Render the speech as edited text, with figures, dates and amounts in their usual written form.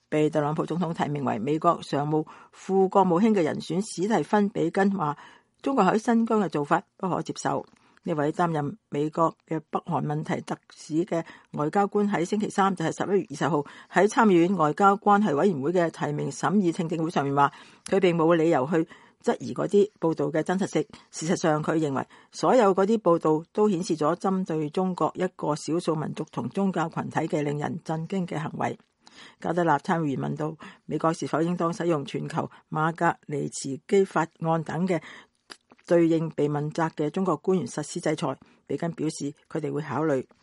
被特朗普總統提名為美國常務副國務卿嘅人選史蒂芬比根話，中國喺新疆嘅做法不可接受。呢位擔任美國嘅北韓問題特使嘅外交官喺星期三，就係11月20號喺參議院外交關係委員會嘅提名審議聽證會上面話，佢並冇理由去質疑嗰啲報道嘅真實性。事實上，佢認為所有嗰啲報道都顯示咗針對中國一個少數民族同宗教群體嘅令人震驚嘅行為。加德納參議員問到美國是否應當使用全球馬格尼茨基法案等嘅對應被問責嘅中國官員實施制裁，比根表示佢哋會考慮。